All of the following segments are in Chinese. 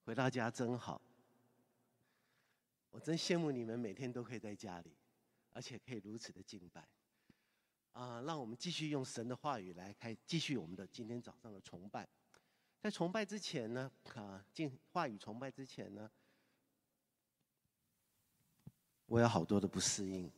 回到家真好。我真羡慕你们每天都可以在家里，而且可以如此的敬拜。让我们继续用神的话语来继续我们的今天早上的崇拜。在崇拜之前呢，进话语崇拜之前呢，我有好多的不适应。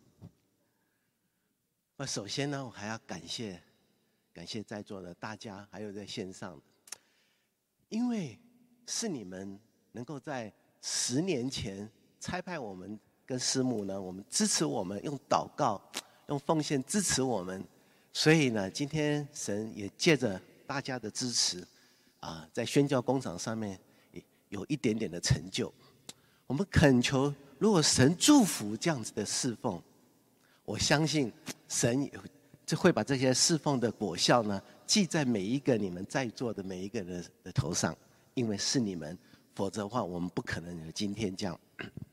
首先呢，我还要感谢在座的大家，还有在线上的，因为是你们能够在10年前差派我们跟师母呢，我们支持我们，用祷告、用奉献支持我们，所以呢，今天神也借着大家的支持，在宣教工厂上面有一点点的成就。我们恳求，如果神祝福这样子的侍奉，我相信神也会把这些侍奉的果效呢，记在每一个你们在座的每一个人的头上，因为是你们，否则的话，我们不可能有今天这样。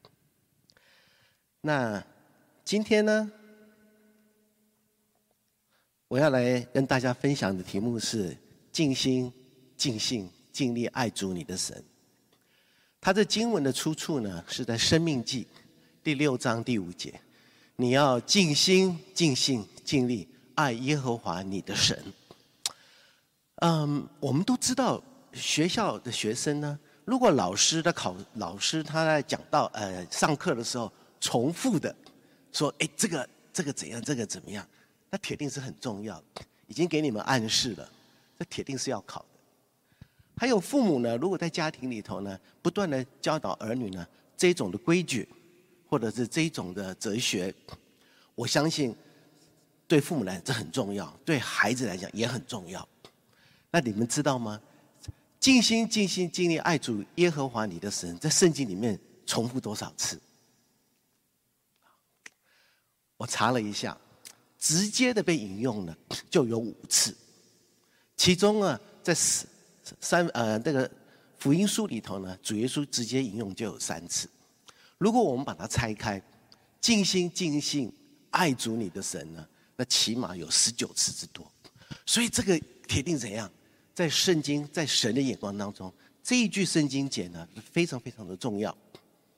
那今天呢，我要来跟大家分享的题目是尽心、尽性、尽力爱主你的神。它的经文的出处呢，是在《申命记》第6章第5节。你要尽心、尽性、尽力爱耶和华你的神。我们都知道，学校的学生呢，如果老师他在讲到上课的时候重复的说，这个怎样，这个怎么样，那铁定是很重要的，已经给你们暗示了，这铁定是要考的。还有父母呢，如果在家庭里头呢，不断的教导儿女呢这种的规矩，或者是这种的哲学，我相信对父母来讲这很重要，对孩子来讲也很重要。那你们知道吗？尽心、尽心、尽力爱主耶和华你的神，在圣经里面重复多少次？我查了一下，直接的被引用了就有5次，其中呢，在那个福音书里头呢，主耶稣直接引用就有3次。如果我们把它拆开，尽心尽性爱主你的神呢，那起码有19次之多。所以这个铁定怎样？在圣经，在神的眼光当中，这一句圣经节呢，非常非常的重要。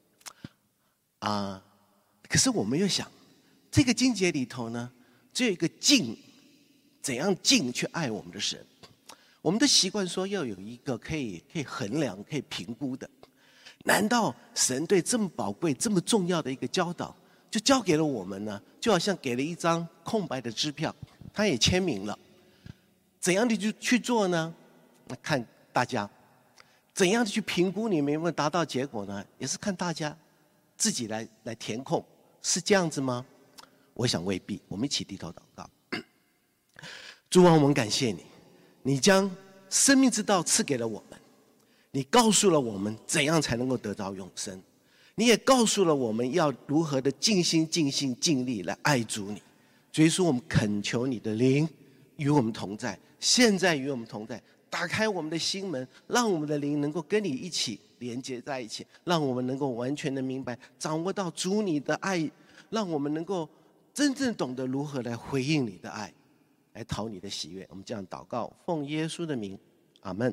可是我们又想，这个经节里头呢，只有一个尽，怎样尽去爱我们的神？我们的习惯说要有一个可以衡量、可以评估的。难道神对这么宝贵、这么重要的一个教导，就交给了我们呢？就好像给了一张空白的支票，他也签名了。怎样的去做呢？那看大家。怎样的去评估你们有没有达到结果呢？也是看大家自己来填空，是这样子吗？我想未必。我们一起低头祷告。主啊，我们感谢你，你将生命之道赐给了我们。你告诉了我们怎样才能够得到永生，你也告诉了我们要如何的尽心尽性尽力来爱主你。所以说我们恳求你的灵与我们同在，现在与我们同在，打开我们的心门，让我们的灵能够跟你一起连接在一起，让我们能够完全的明白掌握到主你的爱，让我们能够真正懂得如何来回应你的爱，来讨你的喜悦。我们这样祷告，奉耶稣的名，阿们。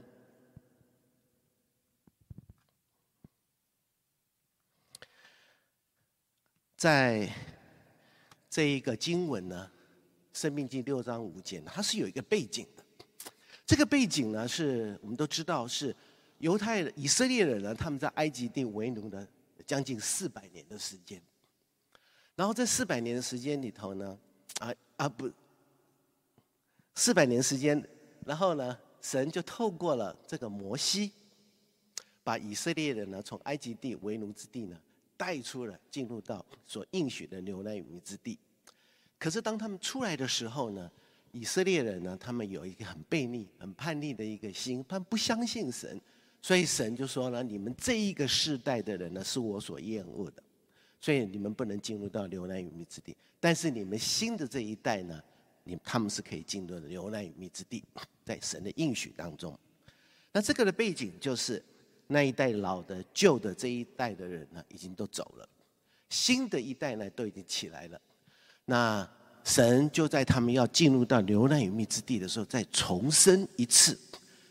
在这一个经文呢，《申命记》6章5节呢，它是有一个背景的。这个背景呢，是我们都知道是以色列人呢，他们在埃及地为奴的将近400年的时间。然后这400年的时间里头呢，400年时间，然后呢，神就透过了这个摩西，把以色列人呢从埃及地为奴之地呢带出了，进入到所应许的流奶与蜜之地。可是当他们出来的时候呢，以色列人呢，他们有一个很悖逆、很叛逆的一个心，他们不相信神，所以神就说呢，你们这一个世代的人呢，是我所厌恶的，所以你们不能进入到流奶与蜜之地。但是你们新的这一代呢，他们是可以进入流奶与蜜之地，在神的应许当中。那这个的背景就是那一代老的、旧的这一代的人呢，已经都走了，新的一代呢都已经起来了。那神就在他们要进入到流奶与蜜之地的时候，再重生一次，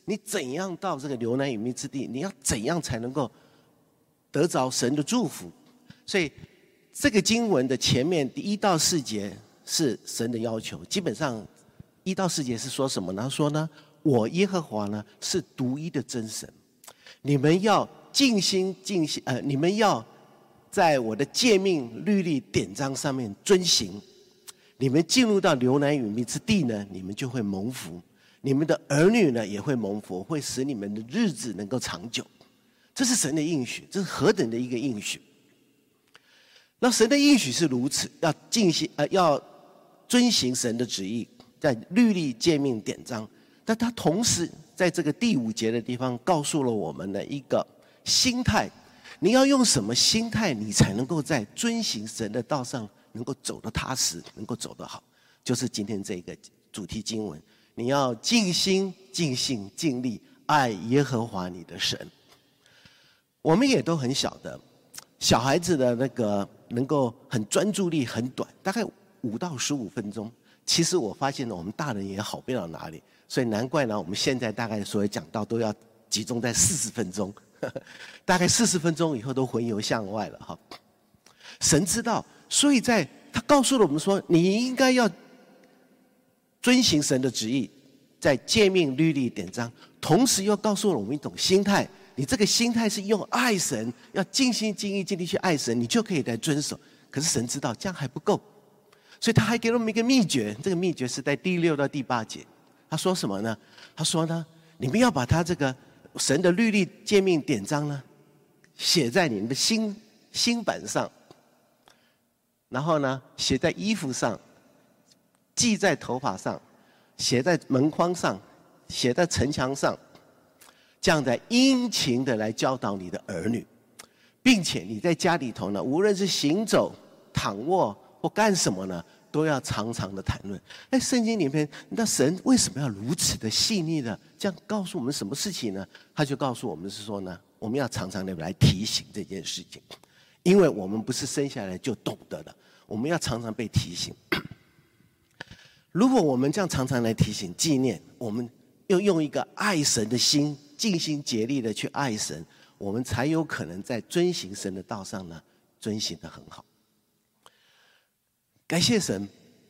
你怎样到这个流奶与蜜之地？你要怎样才能够得着神的祝福？所以这个经文的前面第1到4节是神的要求，基本上1到4节是说什么呢？他说呢，我耶和华呢是独一的真神，你们要尽心尽心，你们要在我的诫命、律例、典章上面遵行。你们进入到流奶与蜜之地呢，你们就会蒙福；你们的儿女呢也会蒙福，会使你们的日子能够长久。这是神的应许，这是何等的一个应许！那神的应许是如此，要遵行神的旨意，在律例、诫命、典章。但他同时在这个第5节的地方告诉了我们的一个心态：你要用什么心态，你才能够在遵行神的道上能够走得踏实，能够走得好？就是今天这个主题经文，你要尽心、尽性、尽力爱耶和华你的神。我们也都很晓得，小孩子的那个能够很专注力很短，大概5到15分钟。其实我发现呢，我们大人也好不了哪里，所以难怪呢，我们现在大概所有讲道都要集中在40分钟，大概40分钟以后都魂游向外了哈。神知道，所以他告诉了我们说，你应该要遵行神的旨意，在诫命、律例、典章，同时又告诉了我们一种心态。你这个心态是用爱神，要尽心尽意尽力去爱神，你就可以来遵守。可是神知道这样还不够，所以他还给了我们一个秘诀。这个秘诀是在第6到第8节。他说什么呢？他说呢，你们要把他这个神的律例、诫命、典章呢，写在你们的心板上，然后呢，写在衣服上，系在头发上，写在门框上，写在城墙上。这样的殷勤的来教导你的儿女，并且你在家里头呢，无论是行走、躺卧或干什么呢，都要常常的谈论。在圣经里面，那神为什么要如此的细腻的这样告诉我们什么事情呢？他就告诉我们是说呢，我们要常常的来提醒这件事情，因为我们不是生下来就懂得的，我们要常常被提醒。如果我们这样常常来提醒、纪念，我们又用一个爱神的心，尽心竭力的去爱神，我们才有可能在遵行神的道上呢，遵行得很好。感谢神，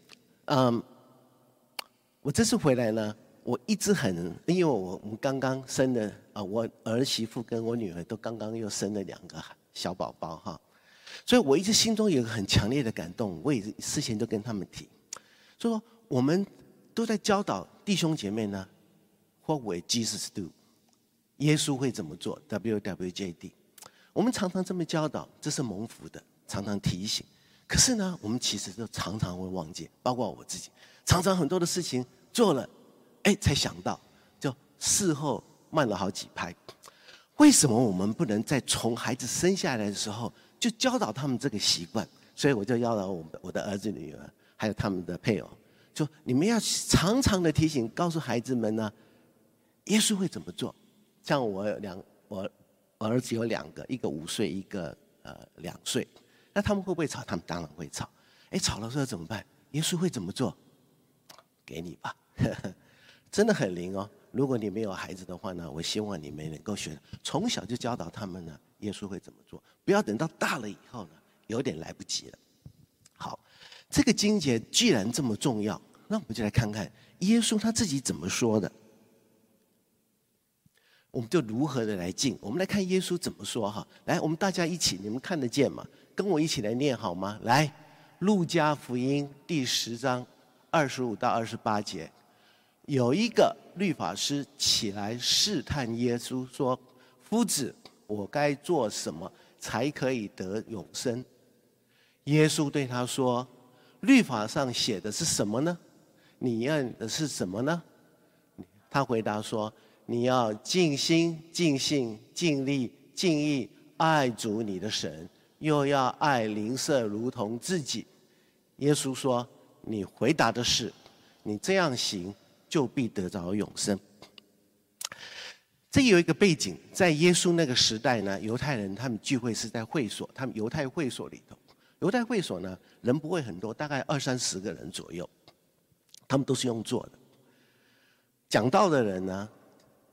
我这次回来呢，我一直因为我们刚刚生的我儿媳妇跟我女儿都刚刚又生了2个小宝宝哈，所以我一直心中有一个很强烈的感动，我也事先都跟他们提，说我们都在教导弟兄姐妹呢 ，What will Jesus do？耶稣会怎么做 ？WWJD， 我们常常这么教导，这是蒙福的，常常提醒。可是呢，我们其实都常常会忘记，包括我自己，常常很多的事情做了，才想到，就事后慢了好几拍。为什么我们不能在从孩子生下来的时候就教导他们这个习惯？所以我就教导我的儿子女儿，还有他们的配偶，就你们要常常的提醒，告诉孩子们呢，耶稣会怎么做。像我儿子有2个，一个5岁，一个2岁。那他们会不会吵？他们当然会吵。吵了之后怎么办？耶稣会怎么做？给你吧，真的很灵哦。如果你没有孩子的话呢，我希望你们能够从小就教导他们呢，耶稣会怎么做，不要等到大了以后呢，有点来不及了。好，这个经节既然这么重要，那我们就来看看耶稣他自己怎么说的。我们就如何的来敬？我们来看耶稣怎么说哈。来，我们大家一起，你们看得见吗？跟我一起来念好吗？来，路加福音第10章25到28节，有一个律法师起来试探耶稣，说：“夫子，我该做什么才可以得永生？”耶稣对他说：“律法上写的是什么呢？你要的是什么呢？”他回答说：“你要尽心、尽性、尽力、尽意爱主你的神，又要爱邻舍如同自己。”耶稣说：“你回答的是，你这样行，就必得着永生。”这有一个背景，在耶稣那个时代呢，犹太人他们聚会是在会所，他们犹太会所里头。犹太会所呢，人不会很多，大概20-30个人左右，他们都是用坐的。讲道的人呢，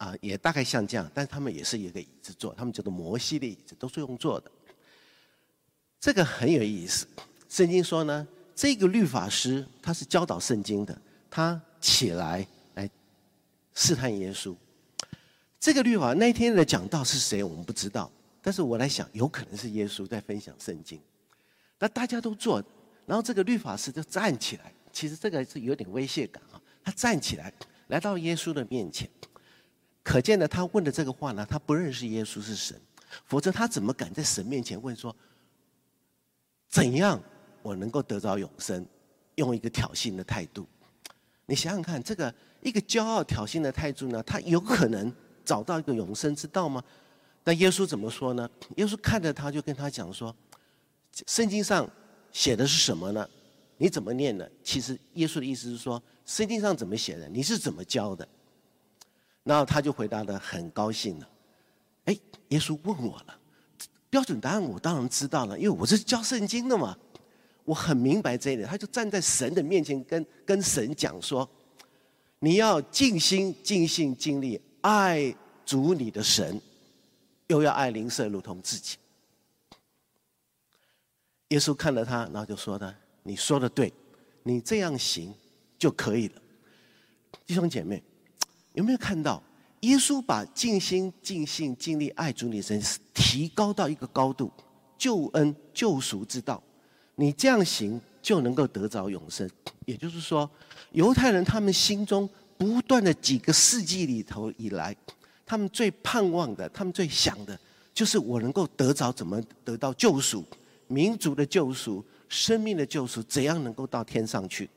也大概像这样，但是他们也是一个椅子做，他们叫做摩西的椅子，都是用做的。这个很有意思。圣经说呢，这个律法师他是教导圣经的，他起来试探耶稣。这个律法那天的讲道是谁我们不知道，但是我来想，有可能是耶稣在分享圣经。那大家都做，然后这个律法师就站起来，其实这个是有点威胁感啊。他站起来来到耶稣的面前，可见呢，他问的这个话呢，他不认识耶稣是神，否则他怎么敢在神面前问说，怎样我能够得着永生？用一个挑衅的态度。你想想看，这个一个骄傲挑衅的态度呢，他有可能找到一个永生之道吗？但耶稣怎么说呢？耶稣看着他，就跟他讲说，圣经上写的是什么呢？你怎么念的？其实耶稣的意思是说，圣经上怎么写的，你是怎么教的？然后他就回答得很高兴了。耶稣问我了，标准答案我当然知道了，因为我是教圣经的嘛，我很明白这一点。他就站在神的面前跟神讲说，你要尽心尽性尽力爱主你的神，又要爱邻舍如同自己。耶稣看了他，然后就说呢，你说的对，你这样行就可以了。弟兄姐妹，有没有看到耶稣把尽心尽性尽力爱主你的神提高到一个高度，救恩救赎之道，你这样行就能够得着永生。也就是说，犹太人他们心中不断的几个世纪里头以来，他们最盼望的，他们最想的，就是我能够得着怎么得到救赎，民族的救赎，生命的救赎，怎样能够到天上去？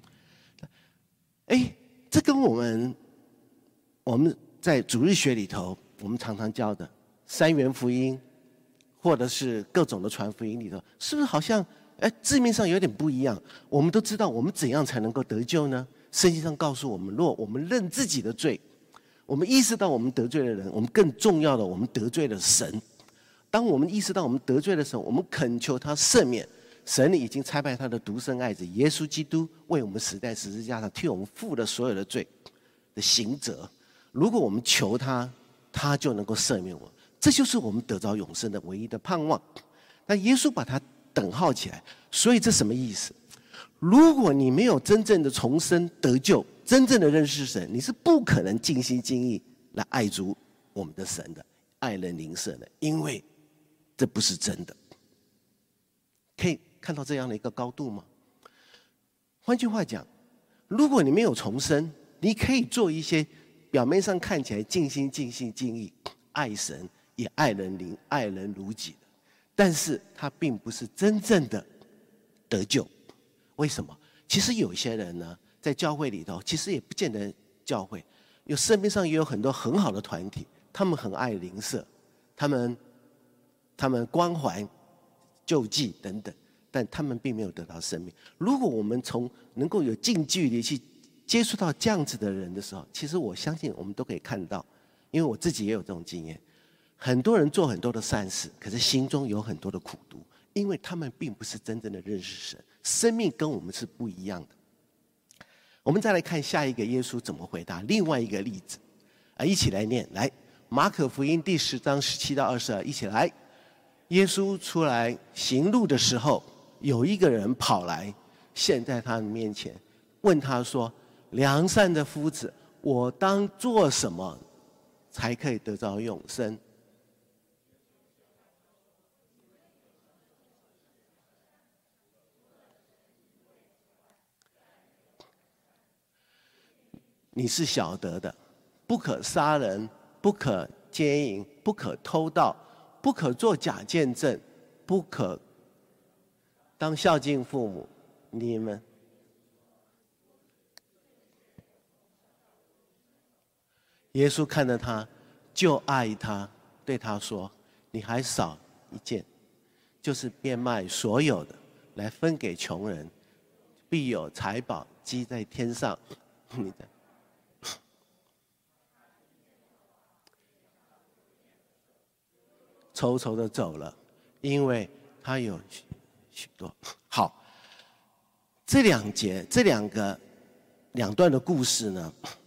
这跟我们在主日学里头，我们常常教的三元福音，或者是各种的传福音里头，是不是好像字面上有点不一样？我们都知道，我们怎样才能够得救呢？圣经上告诉我们，若我们认自己的罪，我们意识到我们得罪了人，我们更重要的，我们得罪了神。当我们意识到我们得罪的时候，我们恳求他赦免。神已经差派他的独生爱子耶稣基督为我们死在十字架上，替我们负了所有的罪的刑责。如果我们求他，他就能够赦免我。这就是我们得着永生的唯一的盼望。但耶稣把它等号起来，所以这什么意思？如果你没有真正的重生得救，真正的认识神，你是不可能尽心尽意来爱主我们的神的，爱人邻舍的，因为这不是真的。可以看到这样的一个高度吗？换句话讲，如果你没有重生，你可以做一些表面上看起来尽心尽性尽意爱神也爱人爱人如己的，但是他并不是真正的得救。为什么？其实有些人呢，在教会里头，其实也不见得教会，身边上也有很多很好的团体，他们很爱邻舍，他们关怀救济等等，但他们并没有得到生命。如果我们能够有近距离去接触到这样子的人的时候，其实我相信我们都可以看到，因为我自己也有这种经验。很多人做很多的善事，可是心中有很多的苦毒，因为他们并不是真正的认识神，生命跟我们是不一样的。我们再来看下一个耶稣怎么回答另外一个例子，一起来念，来，马可福音第10章17到22，一起来。耶稣出来行路的时候，有一个人跑来，陷在他的面前，问他说：“良善的夫子，我当做什么才可以得着永生？”你是晓得的，不可杀人，不可奸淫，不可偷盗，不可作假见证，不可当孝敬父母。你们耶稣看着他，就爱他，对他说：“你还少一件，就是变卖所有的，来分给穷人，必有财宝积在天上。”你的愁愁的走了，因为他有许多。好，这两段的故事呢，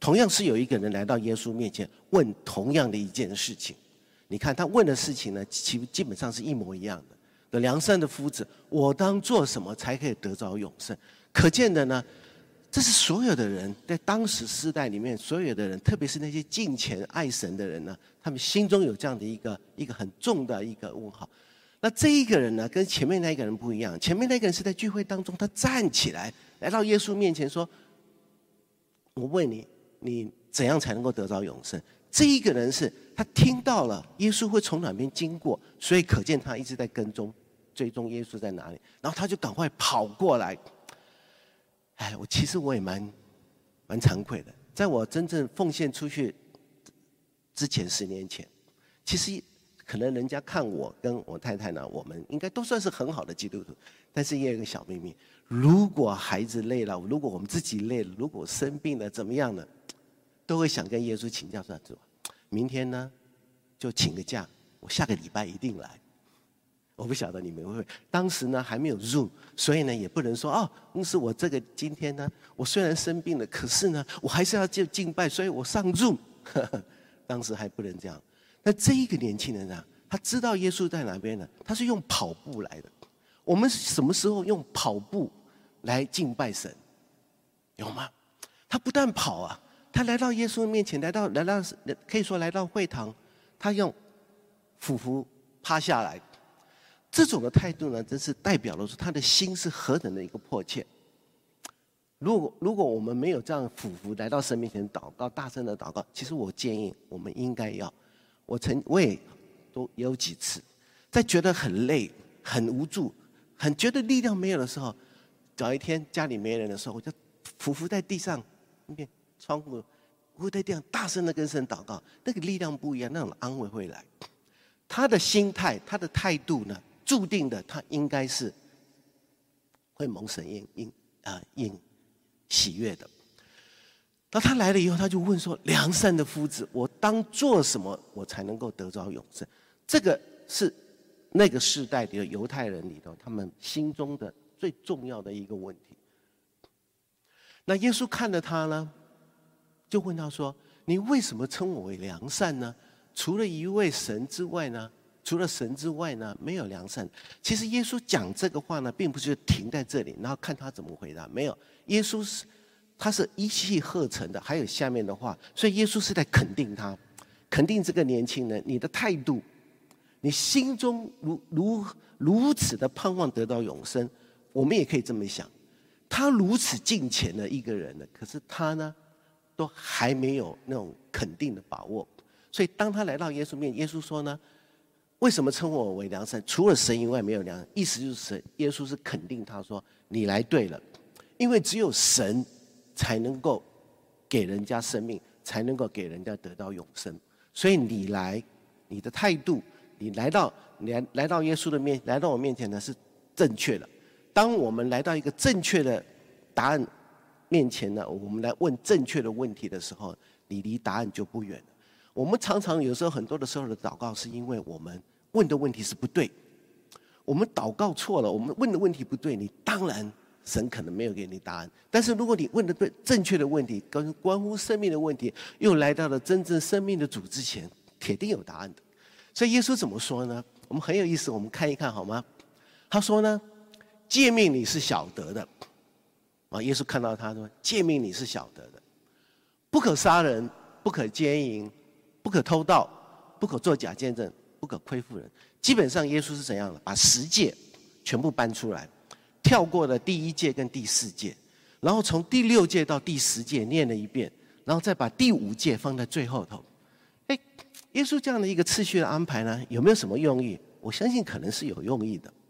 同样是有一个人来到耶稣面前问同样的一件事情。你看他问的事情呢，基本上是一模一样的。良善的夫子，我当做什么才可以得着永生？可见的呢，这是所有的人在当时世代里面，所有的人，特别是那些敬虔爱神的人呢，他们心中有这样的一个很重的一个问号。那这一个人呢，跟前面那一个人不一样。前面那个人是在聚会当中，他站起来来到耶稣面前说：“我问你，你怎样才能够得着永生？”这一个人是他听到了耶稣会从哪边经过，所以可见他一直在跟踪追踪耶稣在哪里，然后他就赶快跑过来。其实我也蛮惭愧的，在我真正奉献出去之前10年前，其实可能人家看我跟我太太呢，我们应该都算是很好的基督徒，但是也有一个小秘密：如果孩子累了，如果我们自己累了，如果生病了，怎么样呢？都会想跟耶稣请教说：“明天呢，就请个假，我下个礼拜一定来。”我不晓得你们会不会，当时呢还没有 Zoom， 所以呢也不能说是我这个今天呢，我虽然生病了，可是呢我还是要敬拜，所以我上 Zoom。当时还不能这样。那这一个年轻人啊，他知道耶稣在哪边呢？他是用跑步来的。我们什么时候用跑步来敬拜神？有吗？他不但跑啊，他来到耶稣面前，来到可以说来到会堂，他用俯伏趴下来。这种的态度呢，真是代表了说他的心是何等的一个迫切。如果我们没有这样俯伏来到神面前祷告，大声的祷告，其实我建议我们应该要，我也有几次，在觉得很累、很无助、很觉得力量没有的时候，找一天家里没人的时候，我就俯伏在地上，窗户，我在地上大声的跟神祷告，那个力量不一样，那种安慰会来。他的心态、他的态度呢，注定的他应该是会蒙神应喜悦的。那他来了以后，他就问说：“良善的夫子，我当做什么，我才能够得着永生？”这个是那个世代里的犹太人里头，他们心中的最重要的一个问题。那耶稣看了他呢，就问他说：“你为什么称我为良善呢？除了一位神之外呢？除了神之外呢，没有良善。”其实耶稣讲这个话呢，并不是停在这里，然后看他怎么回答。没有，耶稣他是一气呵成的，还有下面的话，所以耶稣是在肯定他，肯定这个年轻人，你的态度，你心中如此的盼望得到永生。我们也可以这么想，他如此敬虔的一个人呢，可是他呢，都还没有那种肯定的把握。所以当他来到耶稣面，耶稣说呢：“为什么称我为良善？除了神以外没有良善。”意思就是耶稣是肯定他说：“你来对了，因为只有神才能够给人家生命，才能够给人家得到永生。所以你来，你的态度，你来到耶稣的来到我面前呢，是正确的。当我们来到一个正确的答案面前呢，我们来问正确的问题的时候，你离答案就不远了。我们常常有时候很多的时候的祷告，是因为我们问的问题是不对，我们祷告错了，我们问的问题不对，你当然神可能没有给你答案。但是如果你问的对正确的问题，跟关乎生命的问题，又来到了真正生命的主之前，铁定有答案的。所以耶稣怎么说呢？我们很有意思，我们看一看好吗？他说呢：“诫命你是晓得的。”耶稣看到他说：“诫命你是晓得的，不可杀人，不可奸淫，不可偷盗，不可作假见证，不可亏负人。”基本上耶稣是怎样的？把10诫全部搬出来，跳过了第1诫跟第4诫，然后从第6诫到第10诫念了一遍，然后再把第5诫放在最后头。耶稣这样的一个次序的安排呢，有没有什么用意？我相信可能是有用意的。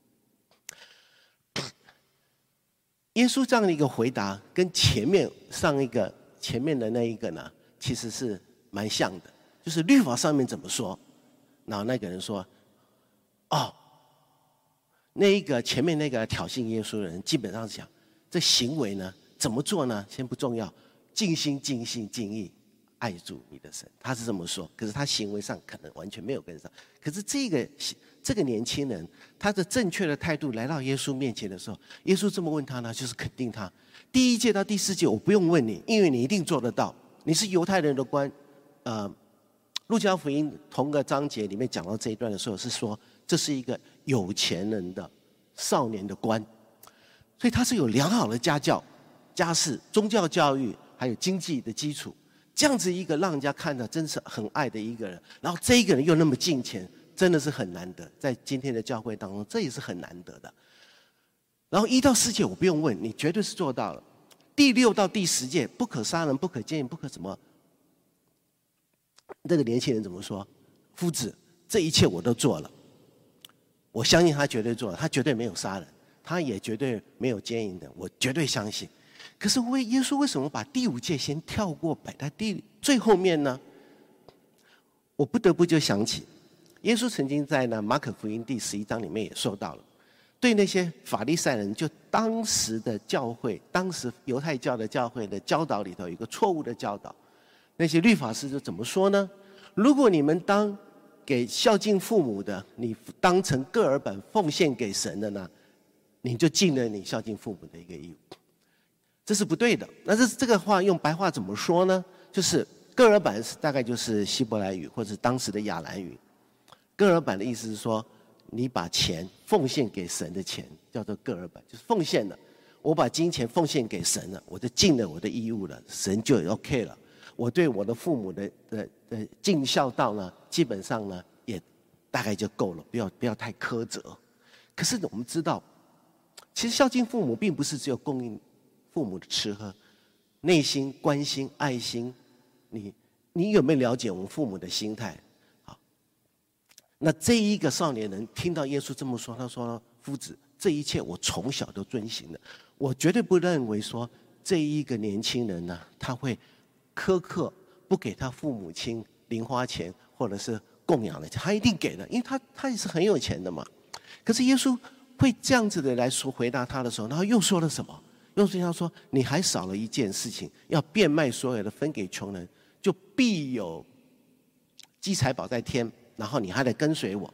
耶稣这样的一个回答，跟前面的那一个呢，其实是蛮像的。就是律法上面怎么说，然后那个人说：“那一个前面那个挑衅耶稣的人，基本上讲这行为呢怎么做呢？先不重要，尽心尽性尽意爱主你的神。”他是这么说，可是他行为上可能完全没有跟上。可是这个年轻人，他的正确的态度来到耶稣面前的时候，耶稣这么问他呢，就是肯定他。第1诫到第4诫我不用问你，因为你一定做得到。 你是犹太人的官，路加福音同个章节里面讲到这一段的时候，是说这是一个有钱人的少年的官，所以他是有良好的家教、家世、宗教教育，还有经济的基础，这样子一个让人家看到真是很爱的一个人，然后这一个人又那么敬虔，真的是很难得，在今天的教会当中，这也是很难得的。然后1到4节我不用问，你绝对是做到了。第6到第10节，不可杀人，不可奸淫，不可什么。这个年轻人怎么说？夫子，这一切我都做了。我相信他绝对做了，他绝对没有杀人，他也绝对没有奸淫的，我绝对相信。可是耶稣为什么把第5节先跳过，摆在最后面呢？我不得不就想起，耶稣曾经在马可福音第11章里面也说到了，对那些法利赛人，就当时的教会，当时犹太教的教会的教导里头有一个错误的教导。那些律法师就怎么说呢？如果你们当给孝敬父母的，你当成个尔本奉献给神的呢，你就尽了你孝敬父母的一个义务，这是不对的。那这个话用白话怎么说呢？就是个尔本大概就是希伯来语或者当时的亚兰语。个尔本的意思是说，你把钱奉献给神的钱叫做个尔本，就是奉献的。我把金钱奉献给神了，我就尽了我的义务了，神就 OK 了。我对我的父母的尽孝道呢，基本上呢也大概就够了，不要太苛责。可是我们知道，其实孝敬父母并不是只有供应父母的吃喝，内心关心爱心，你有没有了解我们父母的心态？好，那这一个少年人听到耶稣这么说，他说：“夫子，这一切我从小都遵行了。”我绝对不认为说这一个年轻人呢，他会苛刻不给他父母亲零花钱或者是供养的钱，他一定给的，因为他也是很有钱的嘛。可是耶稣会这样子的来说回答他的时候，然后又说了什么？又说你还少了一件事情，要变卖所有的分给穷人，就必有积财宝在天，然后你还得跟随我。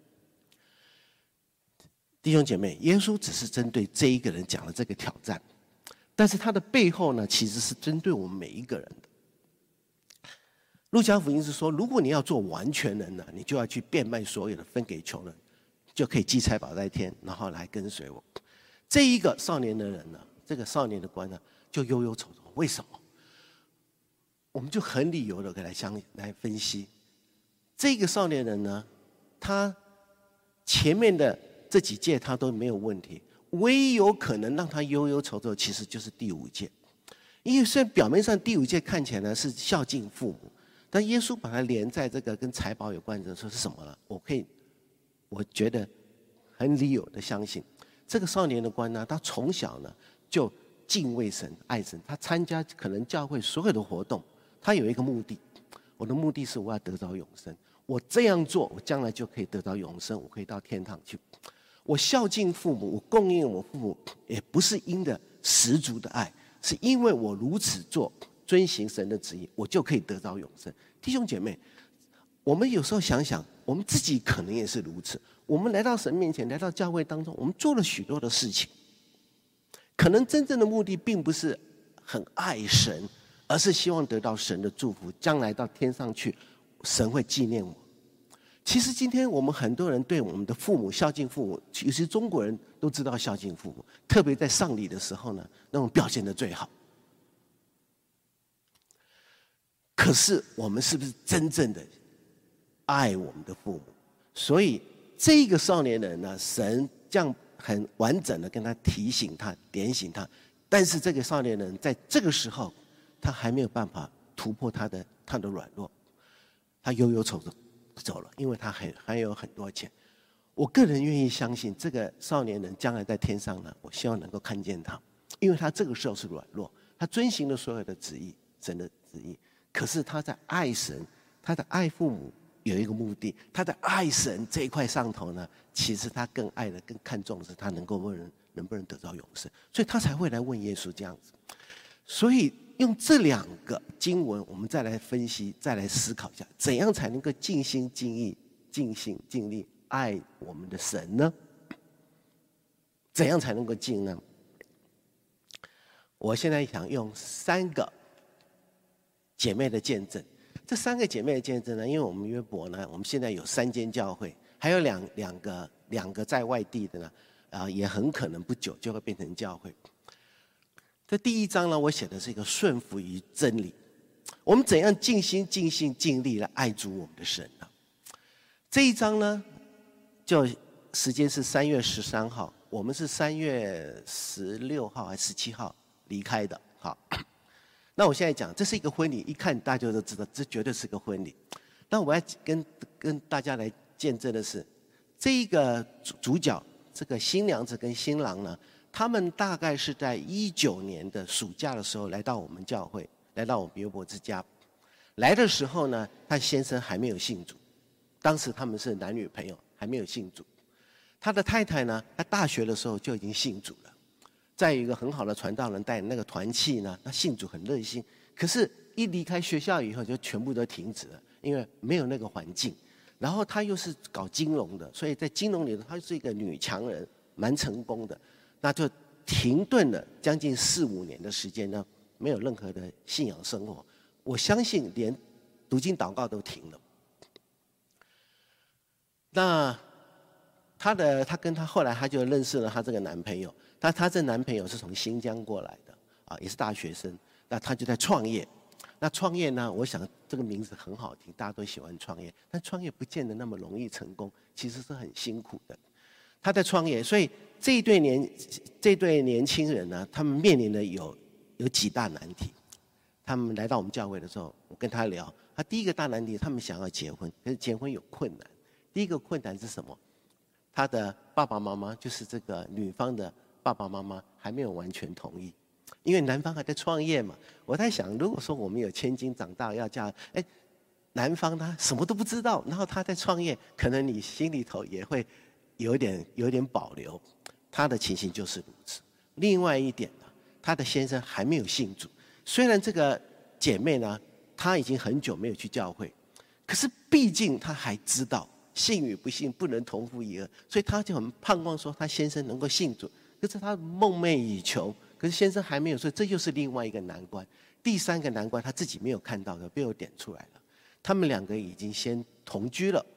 弟兄姐妹，耶稣只是针对这一个人讲了这个挑战，但是他的背后呢，其实是针对我们每一个人的。路加福音是说，如果你要做完全人呢，你就要去变卖所有的分给穷人，就可以积财宝在天，然后来跟随我。这一个少年的人呢，这个少年的官呢，就忧忧愁愁。为什么？我们就很理由的来分析。这个少年人呢，他前面的这几届他都没有问题，唯一有可能让他忧忧愁愁，其实就是第5届。因为虽然表面上第5届看起来呢是孝敬父母，但耶稣把它连在这个跟财宝有关的时候是什么呢？我觉得很理由的相信，这个少年的官呢，他从小呢就敬畏神、爱神，他参加可能教会所有的活动，他有一个目的，我的目的是我要得着永生，我这样做，我将来就可以得到永生，我可以到天堂去。我孝敬父母，我供应我父母，也不是因着十足的爱，是因为我如此做，遵行神的旨意，我就可以得到永生。弟兄姐妹，我们有时候想想，我们自己可能也是如此。我们来到神面前，来到教会当中，我们做了许多的事情，可能真正的目的并不是很爱神，而是希望得到神的祝福，将来到天上去，神会纪念我。其实今天我们很多人对我们的父母孝敬父母，其实中国人都知道孝敬父母，特别在丧礼的时候呢，那种表现得最好。可是我们是不是真正的爱我们的父母？所以这个少年人呢，神这样很完整的跟他提醒他、点醒他，但是这个少年人在这个时候，他还没有办法突破他的软弱，他忧忧愁愁走了，因为他还有很多钱。我个人愿意相信，这个少年人将来在天上呢，我希望能够看见他，因为他这个时候是软弱，他遵行了所有的旨意，神的旨意。可是他在爱神，他的爱父母有一个目的，他的爱神这一块上头呢，其实他更爱的、更看重的是他能不能得到永生，所以他才会来问耶稣这样子。所以用这2个经文，我们再来分析，再来思考一下，怎样才能够尽心尽意、尽心尽力爱我们的神呢？怎样才能够尽呢？我现在想用3个姐妹的见证。这3个姐妹的见证呢，因为我们约伯呢，我们现在有3间教会，还有两个在外地的呢，也很可能不久就会变成教会。这第1章呢，我写的是一个顺服于真理，我们怎样尽心尽性尽力来爱主我们的神呢？这一章呢，就时间是3月13号，我们是3月16号还是17号离开的。好，那我现在讲，这是一个婚礼，一看大家都知道，这绝对是个婚礼。那我要跟大家来见证的是，这一个主角，这个新娘子跟新郎呢，他们大概是在19年的暑假的时候来到我们教会，来到我们约伯之家。来的时候呢，他先生还没有信主，当时他们是男女朋友，还没有信主。他的太太呢，在大学的时候就已经信主了。再有一个很好的传道人带那个团契呢，他信主很热心。可是，一离开学校以后，就全部都停止了，因为没有那个环境。然后他又是搞金融的，所以在金融里头，他是一个女强人，蛮成功的。那就停顿了将近4、5年的时间呢，没有任何的信仰生活。我相信连读经祷告都停了。那后来他就认识了他这个男朋友，他这男朋友是从新疆过来的啊，也是大学生。那他就在创业。那创业呢，我想这个名字很好听，大家都喜欢创业，但创业不见得那么容易成功，其实是很辛苦的。他在创业，所以这对年轻人呢，他们面临的有几大难题。他们来到我们教会的时候，我跟他聊，他第一个大难题，他们想要结婚，可是结婚有困难。第一个困难是什么？他的爸爸妈妈，就是这个女方的爸爸妈妈，还没有完全同意，因为男方还在创业嘛。我在想，如果说我们有千金长大要嫁，男方他什么都不知道，然后他在创业，可能你心里头也会有一点保留。他的情形就是如此。另外一点呢，他的先生还没有信主。虽然这个姐妹呢，她已经很久没有去教会，可是毕竟她还知道信与不信不能同负一軛，所以她就很盼望说她先生能够信主。可是她梦寐以求，可是先生还没有，所以这又是另外一个难关。第3个难关她自己没有看到的，被我点出来了。他们2个已经先同居了。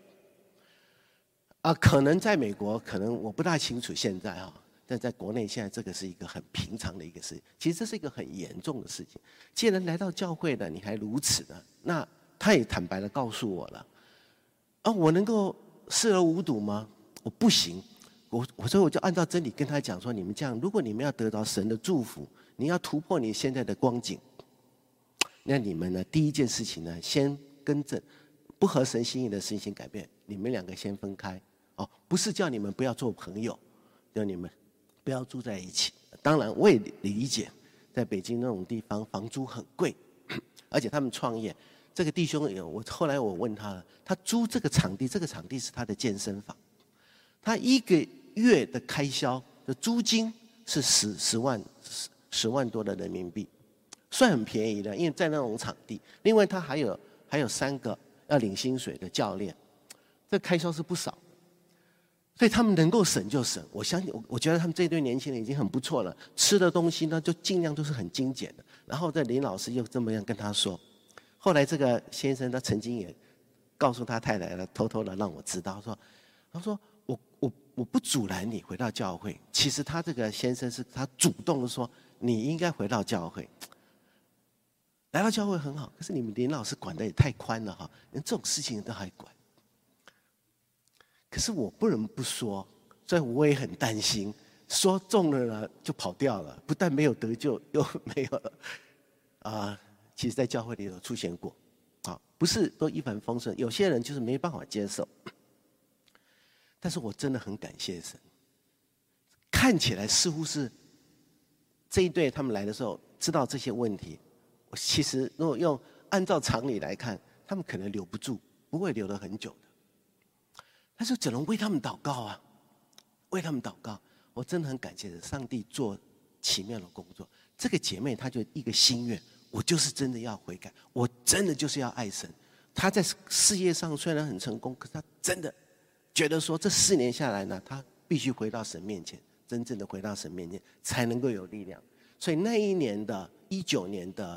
可能在美国，可能我不大清楚现在啊。但在国内，现在这个是一个很平常的一个事情。其实这是一个很严重的事情。既然来到教会了，你还如此的，那他也坦白的告诉我了。我能够视而无睹吗？我不行。所以我就按照真理跟他讲说：你们这样，如果你们要得到神的祝福，你要突破你现在的光景，那你们呢，第一件事情呢，先更正不合神心意的事情改变。你们2个先分开。不是叫你们不要做朋友，叫你们不要住在一起。当然我也理解，在北京那种地方房租很贵，而且他们创业。这个弟兄后来我问他了，他租这个场地，这个场地是他的健身房，他1个月的开销的租金是10万多的人民币，算很便宜的，因为在那种场地。另外他还有3个要领薪水的教练，这开销是不少。所以他们能够省就省，我相信，我觉得他们这对年轻人已经很不错了。吃的东西呢，就尽量都是很精简的。然后这林老师又这么样跟他说。后来这个先生他曾经也告诉他太太了，偷偷的让我知道，他说我不阻拦你回到教会。其实他这个先生是他主动的说，你应该回到教会。来到教会很好，可是你们林老师管的也太宽了哈，连这种事情都还管。可是我不能不说，所以我也很担心，说中了呢就跑掉了，不但没有得救，又没有了。其实在教会里有出现过，不是都一帆风顺，有些人就是没办法接受。但是我真的很感谢神，看起来似乎是这一对他们来的时候知道这些问题，我其实如果按照常理来看，他们可能留不住，不会留得很久的。但是只能为他们祷告啊，为他们祷告。我真的很感谢上帝做奇妙的工作。这个姐妹她就一个心愿，我就是真的要悔改，我真的就是要爱神。她在事业上虽然很成功，可是她真的觉得说这4年下来呢，她必须回到神面前，真正的回到神面前才能够有力量。所以那一年的19年的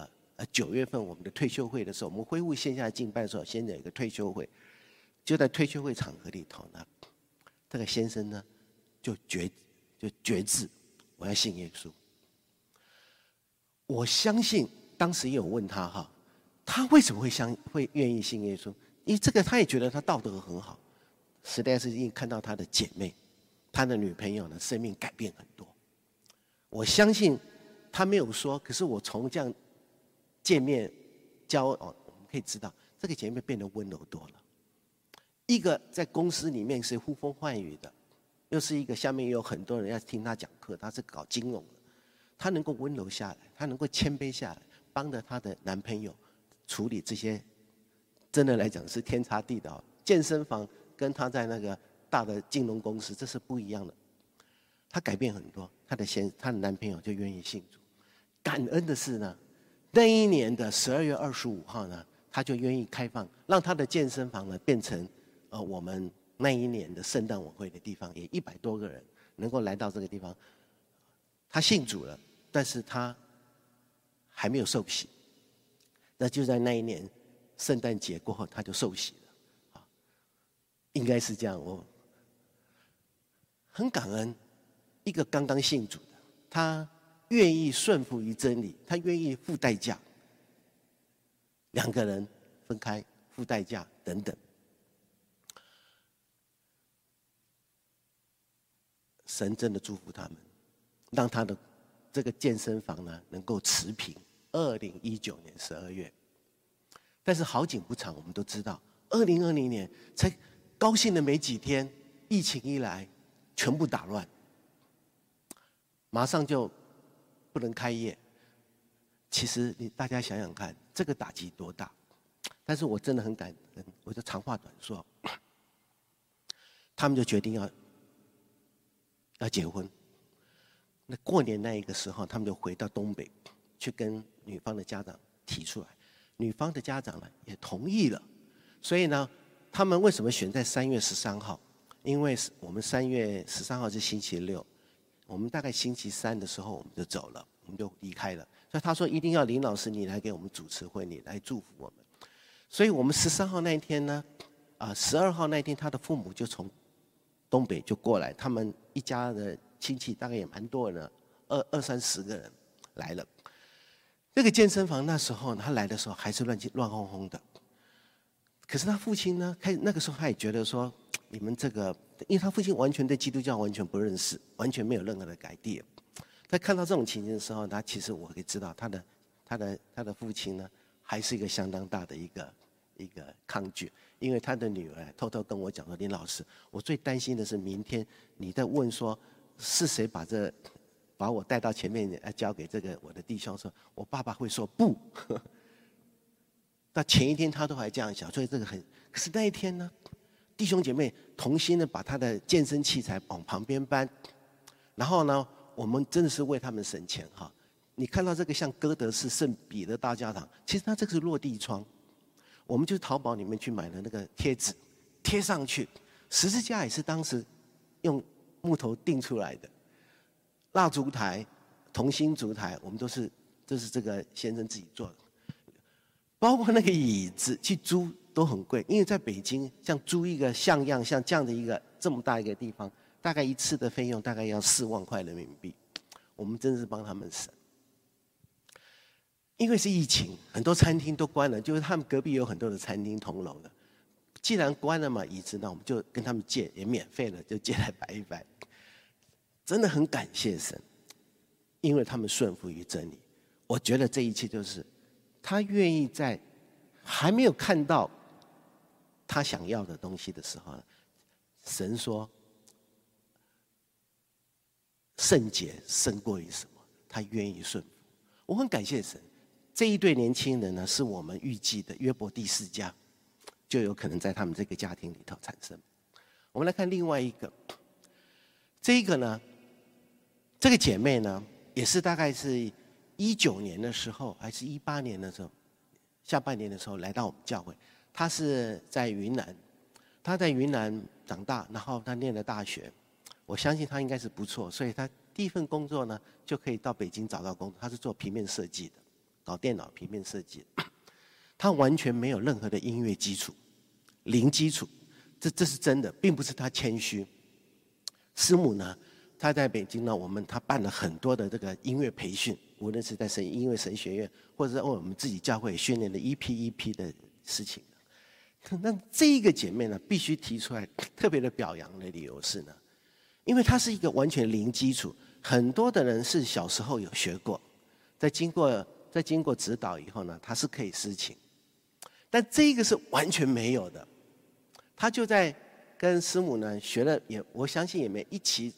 9月份我们的退休会的时候，我们恢复线下敬拜的时候，先有一个退休会，就在退休会场合里头呢，这个先生呢就决志，我要信耶稣。我相信当时也有问他哈，他为什么会愿意信耶稣？因为这个他也觉得他道德很好，实在是因为看到他的姐妹，他的女朋友呢生命改变很多。我相信他没有说，可是我从这样见面我们可以知道这个姐妹变得温柔多了。一个在公司里面是呼风唤雨的，又是一个下面有很多人要听他讲课，他是搞金融的，他能够温柔下来，他能够谦卑下来，帮着他的男朋友处理这些，真的来讲是天差地倒。健身房跟他在那个大的金融公司这是不一样的，他改变很多，他的男朋友就愿意信主。感恩的是呢，那一年的12月25号呢，他就愿意开放，让他的健身房呢变成我们那一年的圣诞晚会的地方，也100多个人能够来到这个地方。他信主了，但是他还没有受洗。那就在那一年圣诞节过后，他就受洗了，应该是这样。我很感恩一个刚刚信主的，他愿意顺服于真理，他愿意付代价。2个人分开付代价等等。神真的祝福他们，让他的这个健身房呢能够持平。2019年12月，但是好景不长，我们都知道，2020年才高兴的没几天，疫情一来，全部打乱，马上就不能开业。其实大家想想看，这个打击多大？但是我真的很感恩，我就长话短说，他们就决定要结婚。那过年那一个时候，他们就回到东北，去跟女方的家长提出来，女方的家长呢也同意了。所以呢，他们为什么选在3月13号？因为我们3月13号是星期六，我们大概星期3的时候我们就走了，我们就离开了。所以他说一定要林老师你来给我们主持婚礼，来祝福我们。所以我们13号那一天呢，12号那一天他的父母就从东北就过来，他们一家的亲戚大概也蛮多人的，20-30个人来了。这个健身房那时候他来的时候还是乱哄哄的，可是他父亲呢，那个时候他也觉得说，你们这个，因为他父亲完全对基督教完全不认识，完全没有任何的改变。在看到这种情形的时候，其实我可以知道他的父亲呢，还是一个相当大的一个抗拒。因为他的女儿偷偷跟我讲说，林老师，我最担心的是明天你在问说是谁把我带到前面交给这个我的弟兄，说我爸爸会说不。到前一天他都还这样想，所以这个可是那一天呢，弟兄姐妹同心的把他的健身器材往旁边搬，然后呢，我们真的是为他们省钱哈。你看到这个像哥德式圣彼得大教堂，其实它这个是落地窗，我们就淘宝里面去买了那个贴纸，贴上去。十字架也是当时用木头钉出来的，蜡烛台、同心烛台，我们都是这个先生自己做的。包括那个椅子去租都很贵，因为在北京像租一个像这样的一个这么大一个地方，大概一次的费用大概要4万块人民币，我们真是帮他们省。因为是疫情，很多餐厅都关了，就是他们隔壁有很多的餐厅同楼的，既然关了嘛，椅子呢我们就跟他们借，也免费了，就借来摆一摆。真的很感谢神，因为他们顺服于真理。我觉得这一切就是他愿意在还没有看到他想要的东西的时候，神说圣洁胜过于什么？他愿意顺服。我很感谢神，这一对年轻人呢，是我们预计的约伯第4家就有可能在他们这个家庭里头产生。我们来看另外一个，这一个呢，这个姐妹呢，也是大概是19年的时候，还是18年的时候，下半年的时候来到我们教会。她是在云南，她在云南长大，然后她念了大学。我相信她应该是不错，所以她第一份工作呢，就可以到北京找到工作。她是做平面设计的， 搞电脑平面设计，他完全没有任何的音乐基础，零基础，这是真的，并不是他谦虚。师母呢，他在北京呢，他办了很多的这个音乐培训，无论是在音乐神学院，或者是为我们自己教会训练的一批一批的事情。那这一个姐妹呢，必须提出来特别的表扬的理由是呢，因为她是一个完全零基础，很多的人是小时候有学过，在经过指导以后呢，他是可以司琴，但这一个是完全没有的。他就在跟师母呢学了，我相信也没一起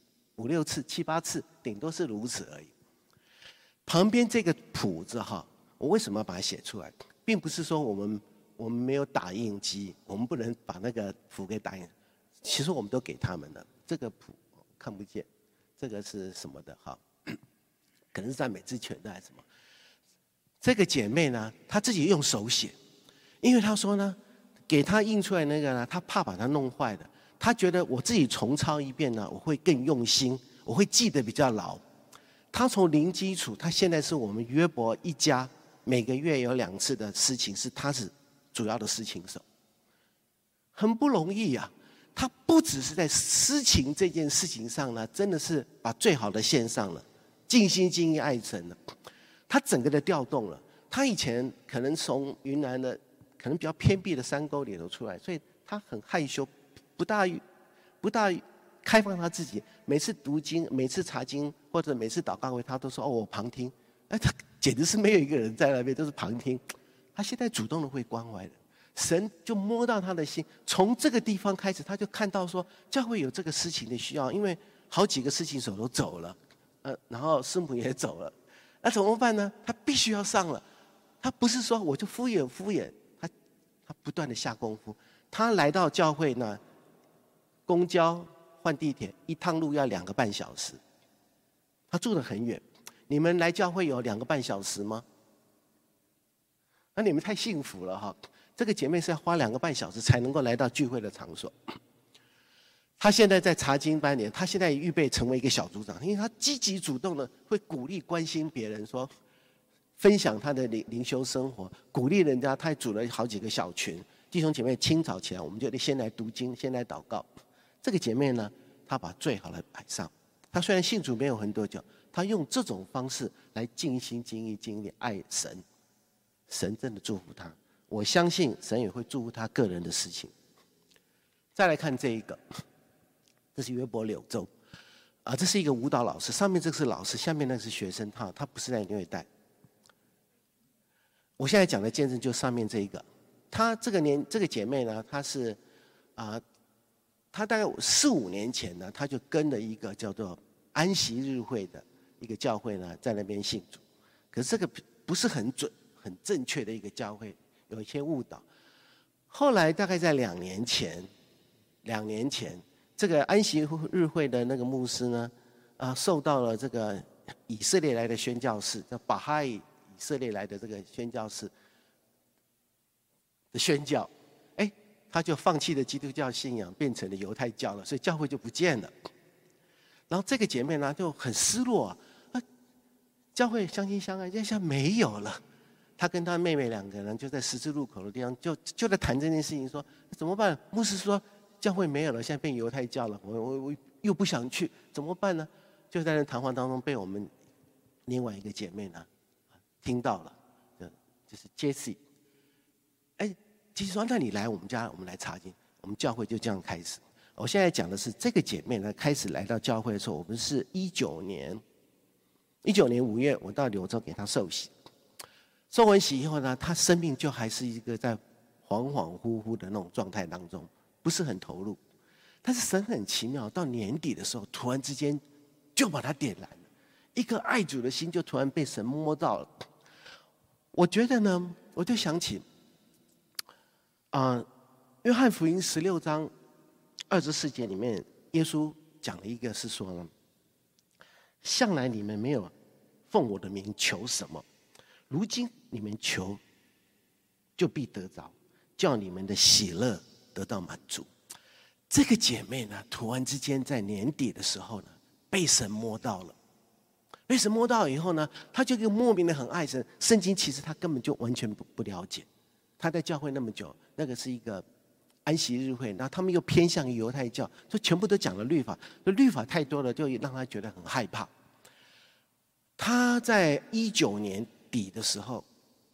5、6次、7、8次，顶多是如此而已。旁边这个谱子哈，我为什么要把它写出来？并不是说我们没有打印机，我们不能把那个谱给打印。其实我们都给他们了，这个谱看不见，这个是什么的哈？可能是赞美之泉的还是什么？这个姐妹呢，她自己用手写，因为她说呢，给她印出来那个呢，她怕把它弄坏的。她觉得我自己重抄一遍呢，我会更用心，我会记得比较牢。她从零基础，她现在是我们约伯一家每个月有2次的司琴，她是主要的司琴手，很不容易啊。她不只是在司琴这件事情上呢，真的是把最好的献上了，尽心尽意爱神了。她整个的调动了。她以前可能从云南的可能比较偏僻的山沟里头出来，所以她很害羞，不大开放她自己。每次读经、每次查经或者每次祷告会，她都说：“哦，我旁听。”她简直是没有一个人在那边，都是旁听。她现在主动的会关怀的。神就摸到他的心，从这个地方开始，他就看到说教会有这个事情的需要，因为好几个司琴手都走了，然后师母也走了，那怎么办呢？他必须要上了，他不是说我就敷衍，他不断的下功夫。他来到教会呢，公交换地铁一趟路要2个半小时，他住得很远。你们来教会有2个半小时吗？那你们太幸福了哈！这个姐妹是要花2个半小时才能够来到聚会的场所。她现在在查经班里，她现在预备成为一个小组长，因为她积极主动的会鼓励关心别人，说分享她的灵修生活，鼓励人家。她还组了好几个小群，弟兄姐妹清早起来，我们就得先来读经，先来祷告。这个姐妹呢，她把最好的摆上。她虽然信主没有很多久，她用这种方式来尽心尽意尽力爱神，神真的祝福她。我相信神也会祝福他个人的事情。再来看这一个，这是约伯柳州，这是一个舞蹈老师，上面这个是老师，下面那个是学生，他不是在虐待。我现在讲的见证就是上面这一个，她这个姐妹呢，她是她大概4、5年前呢，她就跟了一个叫做安息日会的一个教会呢，在那边信主，可是这个不是很很正确的一个教会。有一些误导，后来大概在2年前，这个安息日会的那个牧师呢，受到了这个以色列来的宣教士，叫巴哈伊以色列来的这个宣教士的宣教，他就放弃了基督教信仰，变成了犹太教了，所以教会就不见了。然后这个姐妹呢就很失落，教会相亲相爱，现在没有了。他跟他妹妹2个人就在十字路口的地方，就在谈这件事情，说怎么办？牧师说教会没有了，现在变犹太教了，我又不想去，怎么办呢？就在那谈话当中，被我们另外一个姐妹呢听到了，就是 Jessie， Jessie说：“那你来我们家，我们来查经。”我们教会就这样开始。我现在讲的是这个姐妹呢，开始来到教会的时候，我们是19年5月，我到柳州给她受洗。受完洗以后呢，他生命就还是一个在恍恍惚惚的那种状态当中，不是很投入。但是神很奇妙，到年底的时候，突然之间就把他点燃了，一颗爱主的心就突然被神摸到了。我觉得呢，我就想起约翰福音16章24节里面，耶稣讲了一个是说呢，向来你们没有奉我的名求什么，如今你们求，就必得着，叫你们的喜乐得到满足。这个姐妹呢，突然之间在年底的时候呢，被神摸到了， 被神摸到以后呢，他就莫名的很爱神。圣经其实他根本就完全不了解。他在教会那么久，那个是一个安息日会，然后他们又偏向于犹太教，就全部都讲了律法，律法太多了，就让他觉得很害怕。他在19年底的时候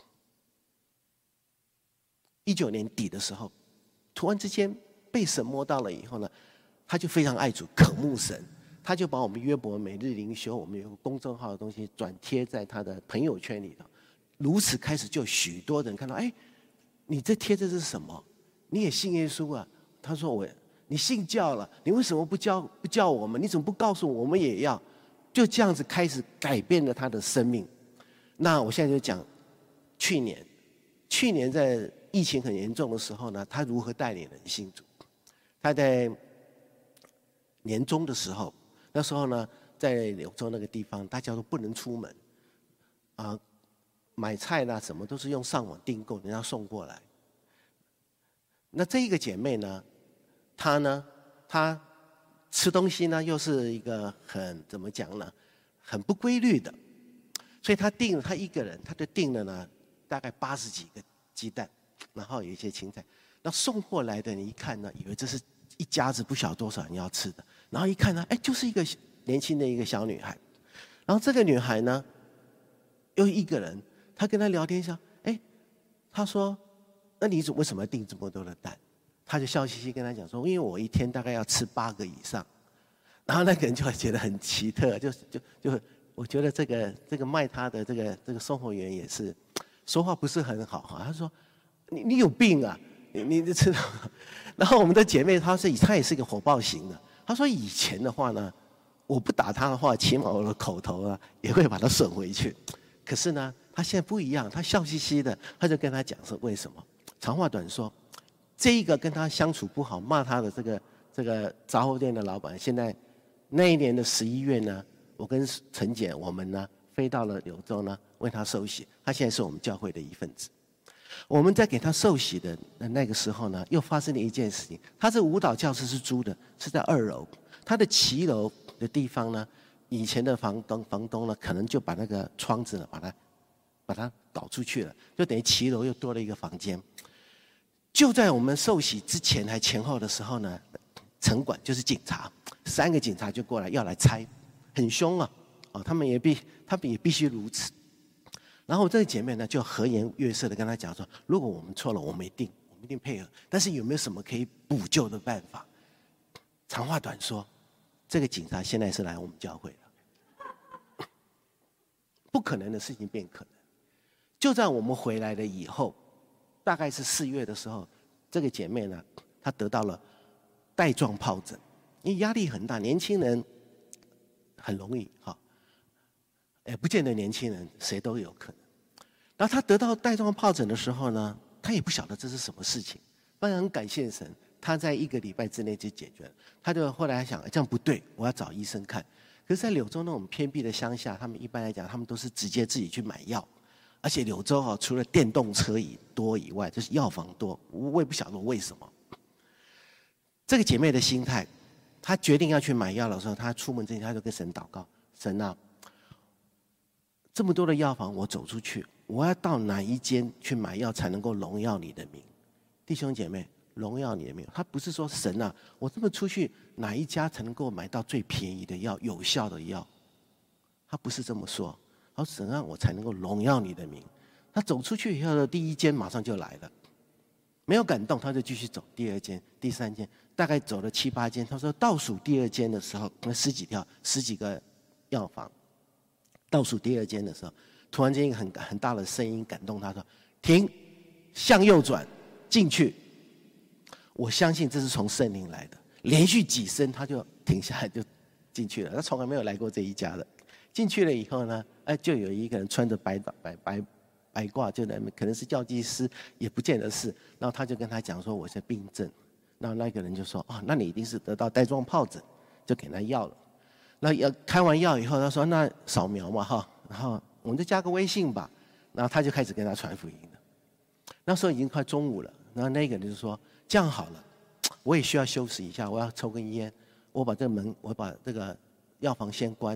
突然之间被神摸到了以后呢，他就非常爱主，渴慕神，他就把我们约伯每日灵修，我们有个公众号的东西转贴在他的朋友圈里头。如此开始，就许多人看到，哎，你这贴的是什么？你也信耶稣啊？他说你信教了，你为什么不教我们？你怎么不告诉我们也要？就这样子开始改变了他的生命。那我现在就讲去年在疫情很严重的时候呢，他如何带领人信主。他在年中的时候，那时候呢，在柳州那个地方，大家都不能出门啊，买菜啦什么都是用上网订购，人家送过来。那这一个姐妹呢，她吃东西呢又是一个怎么讲呢，很不规律的，所以她一个人，她就订了呢大概80几个鸡蛋，然后有一些青菜。那送过来的人一看呢，以为这是一家子不晓多少人要吃的，然后一看呢，哎，就是一个年轻的一个小女孩。然后这个女孩呢，又一个人，她跟她聊天说，哎，她说，那你为什么要订这么多的蛋？他就笑嘻嘻跟他讲说，因为我一天大概要吃8个以上。然后那个人就会觉得很奇特，就我觉得这个卖他的这个售货员也是说话不是很好哈。他说你有病啊，你知道？然后我们的姐妹她也是一个火爆型的。她说以前的话呢，我不打她的话，起码我的口头啊也会把她损回去。可是呢，她现在不一样，她笑嘻嘻的，她就跟他讲说为什么？长话短说。这一个跟他相处不好、骂他的这个杂货店的老板，现在那一年的11月呢，我跟陈姐我们呢飞到了柳州呢为他受洗，他现在是我们教会的一份子。我们在给他受洗的那个时候呢，又发生了一件事情。他这舞蹈教室是租的，是在2楼，他的骑楼的地方呢，以前的房东呢可能就把那个窗子呢把它搞出去了，就等于骑楼又多了一个房间。就在我们受洗之前还前后的时候呢，城管就是警察，3个警察就过来要来拆，很凶啊！他们也必须如此。然后这个姐妹呢就和颜悦色的跟他讲说，如果我们错了，我们一定配合，但是有没有什么可以补救的办法？长话短说，这个警察现在是来我们教会的，不可能的事情变可能。就在我们回来了以后。大概是4月的时候，这个姐妹呢，她得到了带状疱疹，因为压力很大，年轻人很容易哈，不见得年轻人谁都有可能。然后她得到带状疱疹的时候呢，她也不晓得这是什么事情，当然很感谢神，她在1个礼拜之内就解决了。她就后来想，这样不对，我要找医生看。可是，在柳州那种偏僻的乡下，他们一般来讲，他们都是直接自己去买药。而且柳州除了电动车多以外，就是药房多，我也不晓得为什么。这个姐妹的心态，她决定要去买药的时候，她出门之前，她就跟神祷告：神啊，这么多的药房，我走出去，我要到哪一间去买药才能够荣耀你的名？弟兄姐妹，荣耀你的名。他不是说神啊，我这么出去哪一家才能够买到最便宜的药、有效的药？他不是这么说。好，神让我才能够荣耀你的名。他走出去以后的第1间马上就来了，没有感动，他就继续走第2间、第3间，大概走了7、8间。他说倒数第2间的时候，那10几个药房，倒数第2间的时候，突然间一个很大的声音感动他说：“停，向右转，进去。”我相信这是从圣灵来的，连续几声他就停下来就进去了。他从来没有来过这一家的。进去了以后呢，就有一个人穿着白褂，就可能是教技师，也不见得是。然后他就跟他讲说我是病症，然后那个人就说那你一定是得到带状疱疹，就给他药了。那开完药以后，他说那扫描嘛哈，然后我们就加个微信吧。然后他就开始跟他传福音了。那时候已经快中午了，然后那个人就说这样好了，我也需要休息一下，我要抽根烟，我把这个药房先关了。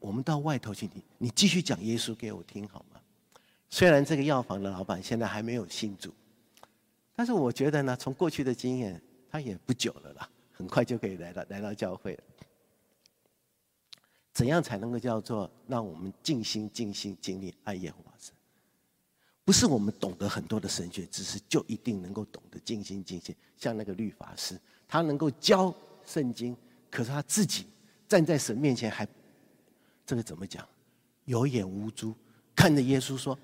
我们到外头去，你继续讲耶稣给我听好吗？虽然这个药房的老板现在还没有信主，但是我觉得呢，从过去的经验，他也不久了啦，很快就可以来到教会了。怎样才能够叫做让我们尽心经历爱耶和华神？不是我们懂得很多的神学知识就一定能够懂得尽心。像那个律法师，他能够教圣经，可是他自己站在神面前还这个怎么讲？有眼无珠，看着耶稣说：“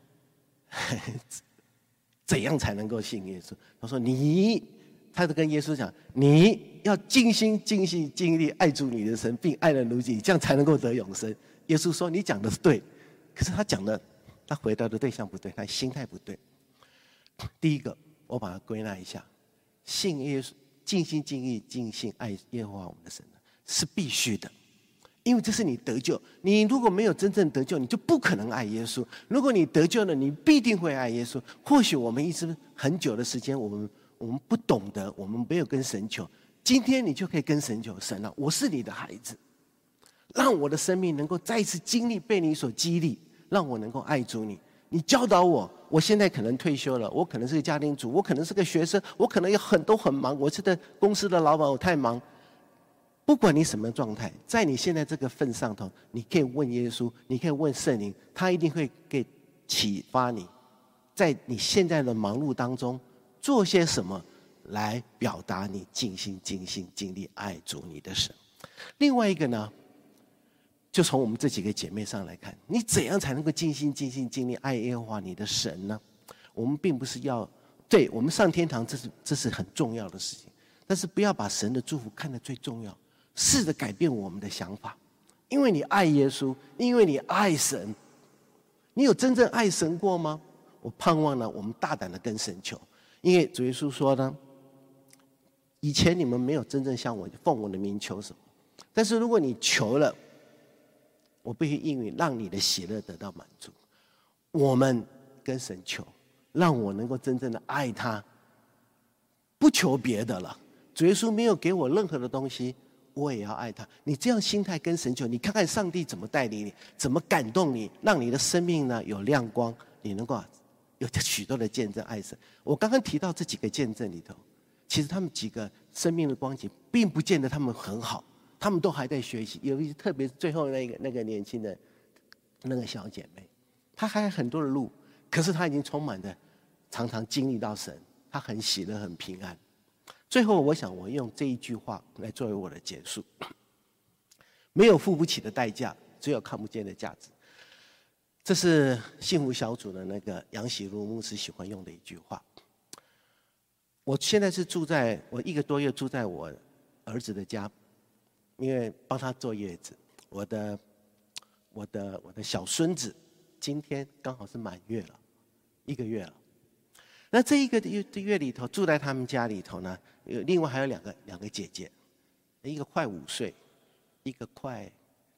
怎样才能够信耶稣？”他说：“他就跟耶稣讲，你要尽心尽力爱主你的神，并爱人如己，这样才能够得永生。”耶稣说：“你讲的是对，可是他回答的对象不对，他心态不对。第一个，我把它归纳一下，信耶稣，尽心尽力尽心爱耶和华我们的神是必须的，因为这是你得救。你如果没有真正得救，你就不可能爱耶稣。如果你得救了，你必定会爱耶稣。或许我们一直很久的时间，我们不懂得，我们没有跟神求。今天你就可以跟神求，神啊，我是你的孩子，让我的生命能够再一次经历被你所激励，让我能够爱主你。你教导我，我现在可能退休了，我可能是个家庭主，我可能是个学生，我可能有很忙，我是个公司的老板，我太忙。不管你什么状态，在你现在这个份上头，你可以问耶稣，你可以问圣灵，他一定会给启发你，在你现在的忙碌当中做些什么来表达你尽心尽力爱主你的神。另外一个呢，就从我们这几个姐妹上来看，你怎样才能够尽心尽力爱耶和华你的神呢？我们并不是要对我们上天堂，这是很重要的事情，但是不要把神的祝福看得最重要，试着改变我们的想法。因为你爱耶稣，因为你爱神，你有真正爱神过吗？我盼望呢，我们大胆的跟神求，因为主耶稣说呢，以前你们没有真正向我奉我的名求什么，但是如果你求了，我必须应允，让你的喜乐得到满足。我们跟神求，让我能够真正的爱他，不求别的了。主耶稣没有给我任何的东西，我也要爱他。你这样心态跟神求，你看看上帝怎么带领你，怎么感动你，让你的生命呢有亮光，你能够有许多的见证爱神。我刚刚提到这几个见证里头，其实他们几个生命的光景，并不见得他们很好。他们都还在学习，有一特别最后那个年轻的那个小姐妹，她还有很多的路，可是她已经充满着常常经历到神，她很喜乐很平安。最后我想我用这一句话来作为我的结束：没有付不起的代价，只有看不见的价值。这是幸福小组的那个杨喜如牧师喜欢用的一句话。我现在是我1个多月住在我儿子的家，因为帮他坐月子。我的小孙子今天刚好是满月了，1个月了。那这1个月里头，住在他们家里头呢，另外还有两个姐姐，一个快5岁，一个快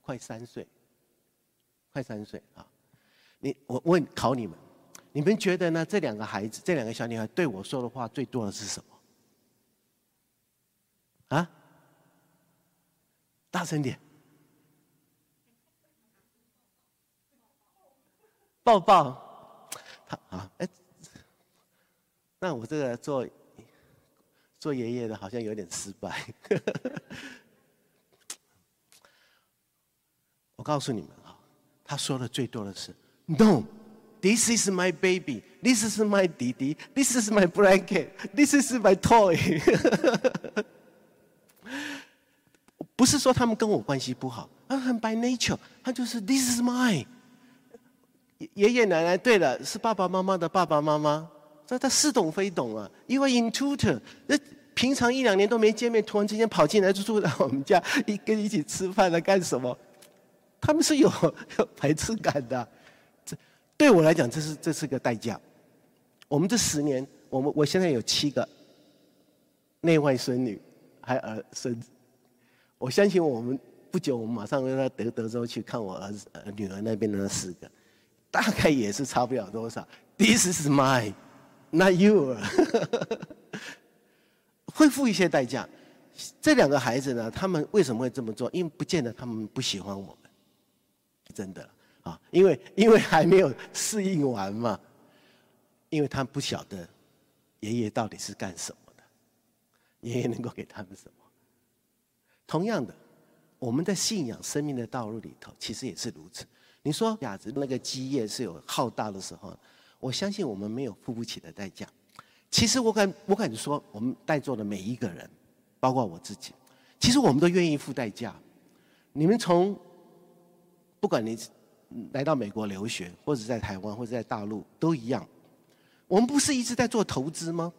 3岁，快3岁啊！我考你们，你们觉得呢？这2个孩子，这2个小女孩对我说的话最多的是什么？啊？大声点！抱抱！那我这个做爷爷的好像有点失败。我告诉你们啊，他说的最多的是 "No, this is my baby, this is my 弟弟 this is my blanket, this is my toy." 不是说他们跟我关系不好，他很 by nature， 他就是 this is mine。爷爷奶奶对了，是爸爸妈妈的爸爸妈妈。他似懂非懂啊，因为 intruder， 平常1、2年都没见面，突然之间跑进来就住在我们家，跟一起吃饭了干什么？他们是有排斥感的。对我来讲，这是个代价。我们这10年，我现在有7个内外孙女，还有孙子。我相信我们不久，我们马上要到德州去看我女儿那边的那4个，大概也是差不了多少。This is mine, not yours 。会付一些代价。这2个孩子呢，他们为什么会这么做？因为不见得他们不喜欢我们， 真的啊，因为还没有适应完嘛，因为他们不晓得爷爷到底是干什么的，爷爷能够给他们什么。同样的，我们在信仰生命的道路里头，其实也是如此。你说雅子那个基业是有浩大的时候，我相信我们没有付不起的代价。其实我敢说，我们在座的每一个人，包括我自己，其实我们都愿意付代价。你们不管你来到美国留学，或者在台湾，或者在大陆，都一样。我们不是一直在做投资吗？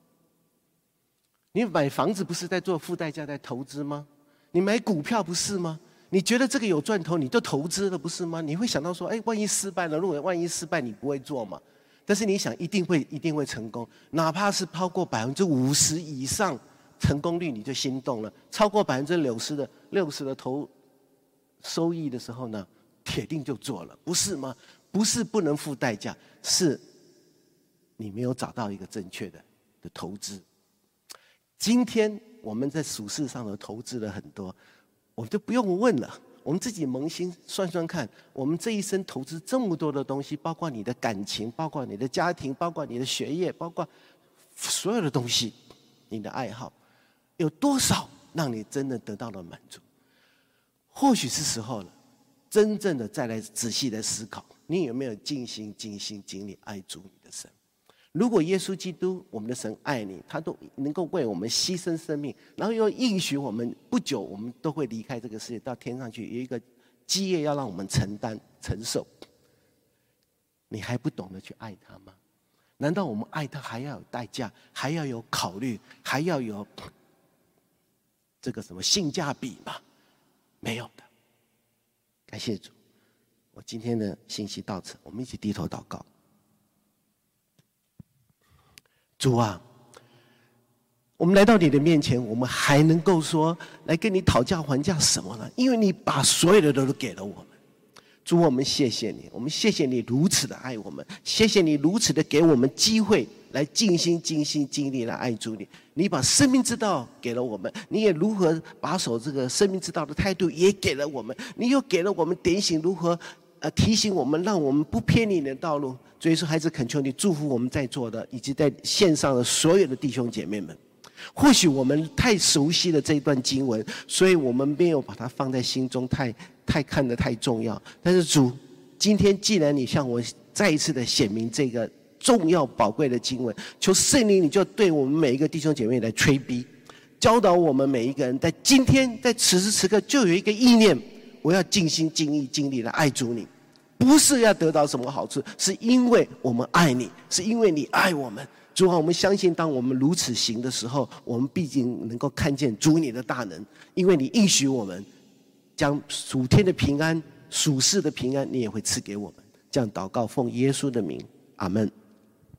你买房子不是在做付代价在投资吗？你买股票不是吗？你觉得这个有赚头，你就投资了不是吗？你会想到说，万一失败了，如果万一失败，你不会做嘛？但是你想一定会成功，哪怕是超过50%以上成功率，你就心动了。超过60%的投收益的时候呢，铁定就做了，不是吗？不是不能付代价，是你没有找到一个正确的投资。今天我们在属世上的投资了很多，我就不用问了。我们自己扪心算算看，我们这一生投资这么多的东西，包括你的感情，包括你的家庭，包括你的学业，包括所有的东西，你的爱好，有多少让你真的得到了满足？或许是时候了，真正的再来仔细的思考，你有没有尽心尽力爱主你的神？如果耶稣基督我们的神爱你，他都能够为我们牺牲生命，然后又应许我们不久我们都会离开这个世界到天上去，有一个基业要让我们承受，你还不懂得去爱他吗？难道我们爱他还要有代价，还要有考虑，还要有这个什么性价比吗？没有的。感谢主，我今天的信息到此，我们一起低头祷告。主啊，我们来到你的面前，我们还能够说来跟你讨价还价什么呢？因为你把所有的都给了我们。主，我们谢谢你，我们谢谢你如此的爱我们，谢谢你如此的给我们机会来尽心尽力来爱主你。你把生命之道给了我们，你也如何把守这个生命之道的态度也给了我们，你又给了我们点醒如何提醒我们，让我们不偏离你的道路。所以说，孩子恳求你祝福我们在座的以及在线上的所有的弟兄姐妹们。或许我们太熟悉了这一段经文，所以我们没有把它放在心中，太看得太重要。但是主，今天既然你向我再一次的显明这个重要宝贵的经文，求圣灵你就对我们每一个弟兄姐妹来催逼，教导我们每一个人，在今天在此时此刻就有一个意念，我要尽心尽力来爱主你，不是要得到什么好处，是因为我们爱你，是因为你爱我们。主啊，我们相信当我们如此行的时候，我们必定能够看见主你的大能，因为你应许我们将属天的平安、属世的平安，你也会赐给我们。这样祷告，奉耶稣的名，阿们。